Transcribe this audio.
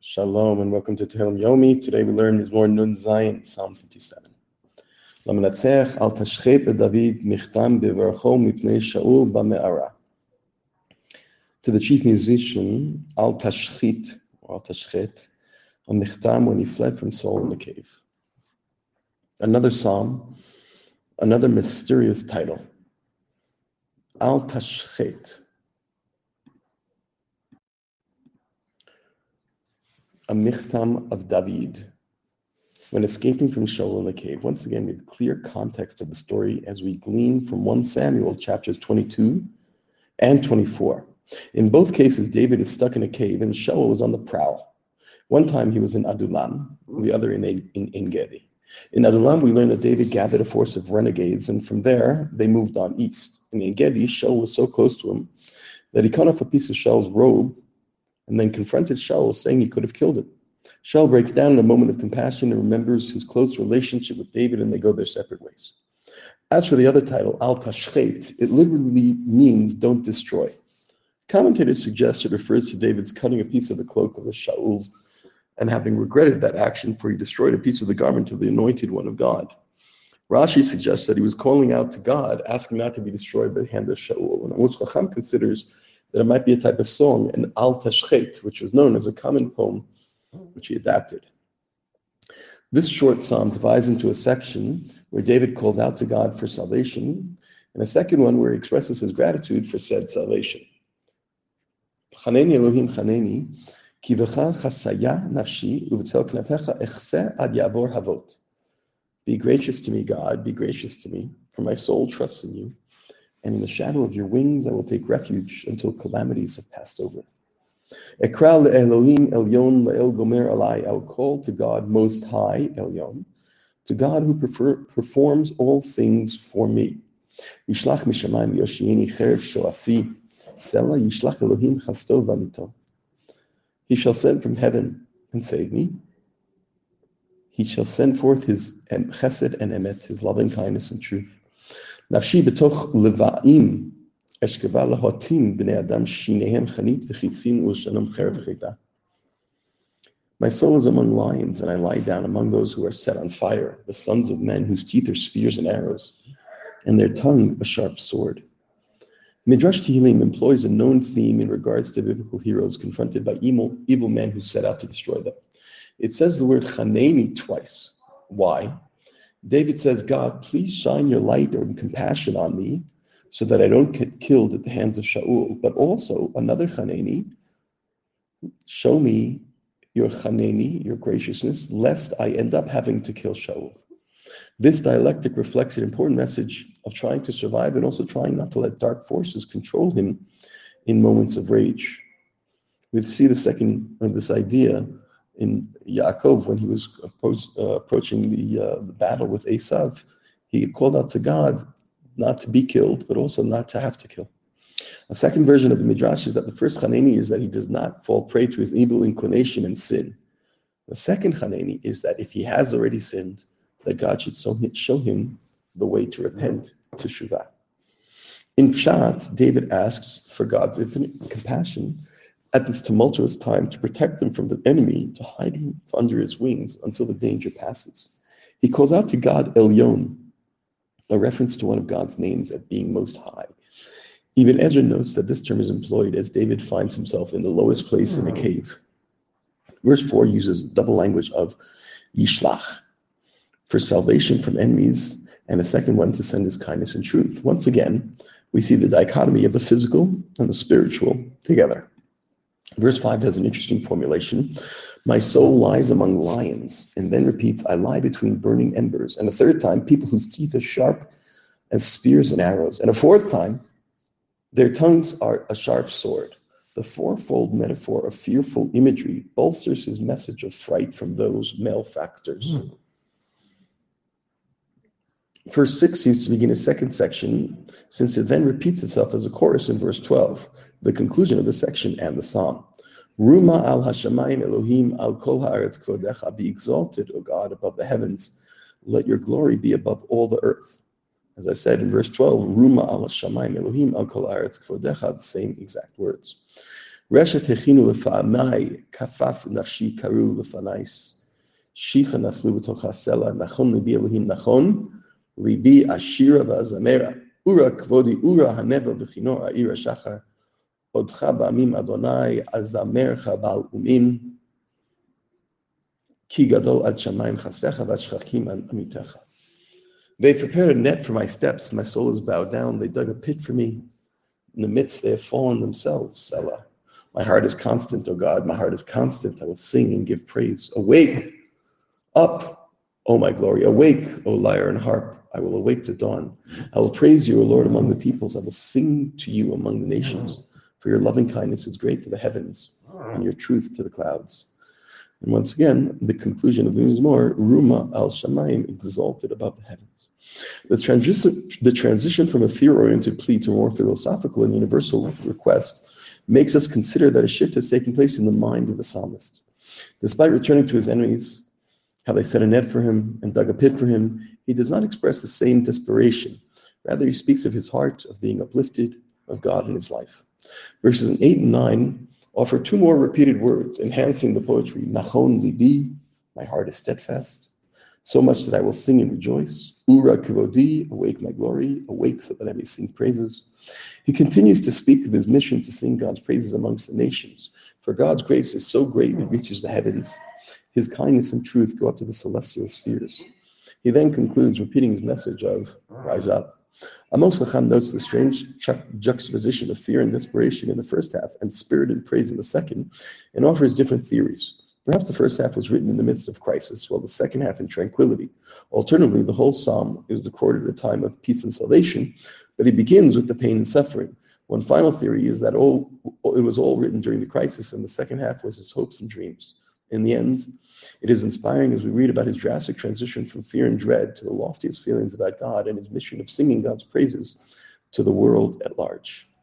Shalom and welcome to Tehillim Yomi. Today we learn Mizmor Nun Zayin, Psalm 57. L'menatzeach al tashchet David michtam bevarcho mipnei Shaul b'me'ara. To the chief musician, al tashchit, or al tashchet, a michtam when he fled from Saul in the cave. Another psalm, another mysterious title. Al tashchet. A michtam of David, when escaping from Shaul in the cave. Once again, we have clear context of the story as we glean from 1 Samuel chapters 22 and 24. In both cases, David is stuck in a cave and Shaul is on the prowl. One time he was in Adullam, the other in En-Gedi. In Adullam, we learn that David gathered a force of renegades, and from there, they moved on east. In En-Gedi, Shaul was so close to him that he cut off a piece of Shaul's robe and then confronted Shaul, saying he could have killed him. Shaul breaks down in a moment of compassion and remembers his close relationship with David, and they go their separate ways. As for the other title, Al Tashchet, it literally means don't destroy. Commentators suggest it refers to David's cutting a piece of the cloak of the Shaul's and having regretted that action, for he destroyed a piece of the garment of the anointed one of God. Rashi suggests that he was calling out to God, asking not to be destroyed by the hand of Shaul. And Amos Chacham considers that it might be a type of song, an Al Tashchet, which was known as a common poem, which he adapted. This short psalm divides into a section where David calls out to God for salvation, and a second one where he expresses his gratitude for said salvation. Chaneni Elohim chaneni, ki v'cha chasaya nafshi, u'v'tzel knatecha echse ad yavor havot. Be gracious to me, God, be gracious to me, for my soul trusts in you, and in the shadow of your wings I will take refuge until calamities have passed over. Ekra le'Elohim elyon le'el gomer alai. I will call to God Most High, Elyon, to God who performs all things for me. Yishlach mishamayim yoshieni cherev shoafi, sela yishlach Elohim chasto v'amito. He shall send from heaven and save me. He shall send forth his chesed and emet, his loving kindness and truth. Nafshi betoch levaim eshkeva lahotim b'nei adam shinehem chanit v'chitzin u'shanam cherev cheta. My soul is among lions, and I lie down among those who are set on fire, the sons of men whose teeth are spears and arrows, and their tongue a sharp sword. Midrash Tehillim employs a known theme in regards to biblical heroes confronted by evil men who set out to destroy them. It says the word chaneni twice. Why? David says, God, please shine your light and compassion on me so that I don't get killed at the hands of Shaul. But also, another chaneni, show me your chaneni, your graciousness, lest I end up having to kill Shaul. This dialectic reflects an important message of trying to survive and also trying not to let dark forces control him in moments of rage. We see the second of this idea in Yaakov when he was approaching the battle with Esav. He called out to God not to be killed, but also not to have to kill. A second version of the Midrash is that the first Chaneni is that he does not fall prey to his evil inclination and sin. The second Chaneni is that if he has already sinned, that God should show him the way to repent, to Shuvah. In Pshat, David asks for God's infinite compassion at this tumultuous time to protect him from the enemy, to hide him under his wings until the danger passes. He calls out to God Elyon, a reference to one of God's names at being Most High. Even Ezra notes that this term is employed as David finds himself in the lowest place in a cave. Verse 4 uses double language of Yishlach for salvation from enemies, and a second one to send his kindness and truth. Once again, we see the dichotomy of the physical and the spiritual together. Verse 5 has an interesting formulation. My soul lies among lions, and then repeats, I lie between burning embers. And a third time, people whose teeth are sharp as spears and arrows. And a fourth time, their tongues are a sharp sword. The fourfold metaphor of fearful imagery bolsters his message of fright from those malefactors. Verse 6 seems to begin a second section, since it then repeats itself as a chorus in verse 12, the conclusion of the section and the psalm. Ruma al hashamayim Elohim al kol haaretz kvodecha, be exalted, O God, above the heavens. Let your glory be above all the earth. As I said in verse 12, Ruma al hashamayim Elohim al kol haaretz kvodecha, the same exact words. Reshet hechinu lefa'amai, kafaf nafshi karu lefanais. Shicha naflu b'toch hasela, nachon libi Elohim nachon, libi ashira v'azamera, ura kvodi, ura haneva v'chinor, ira shachar, odcha ba'amim Adonai, azamercha ba'al umim, ki gadol ad shamayim chasrecha v'ashchakim an amitecha. They prepared a net for my steps, my soul is bowed down, they dug a pit for me. In the midst they have fallen themselves, Selah. My heart is constant, O God, my heart is constant, I will sing and give praise. Awake, up, O my glory, awake, O lyre and harp, I will awake to dawn. I will praise you, O Lord, among the peoples, I will sing to you among the nations, for your loving kindness is great to the heavens, and your truth to the clouds. And once again, the conclusion of the Mizmor, Ruma al Shamayim, exalted above the heavens. The transition from a fear-oriented plea to a more philosophical and universal request makes us consider that a shift has taken place in the mind of the psalmist. Despite returning to his enemies, how they set a net for him and dug a pit for him, he does not express the same desperation. Rather, he speaks of his heart, of being uplifted, of God in his life. Verses 8 and 9 offer two more repeated words, enhancing the poetry. Nachon libi, my heart is steadfast, so much that I will sing and rejoice. Ura kivodi, awake my glory, awake so that I may sing praises. He continues to speak of his mission to sing God's praises amongst the nations. For God's grace is so great it reaches the heavens. His kindness and truth go up to the celestial spheres. He then concludes repeating his message of rise up. Amos Chacham notes the strange juxtaposition of fear and desperation in the first half and spirit and praise in the second, and offers different theories. Perhaps the first half was written in the midst of crisis, while the second half in tranquility. Alternatively, the whole psalm is recorded at a time of peace and salvation, but it begins with the pain and suffering. One final theory is that it was all written during the crisis, and the second half was his hopes and dreams. In the end, it is inspiring as we read about his drastic transition from fear and dread to the loftiest feelings about God and his mission of singing God's praises to the world at large.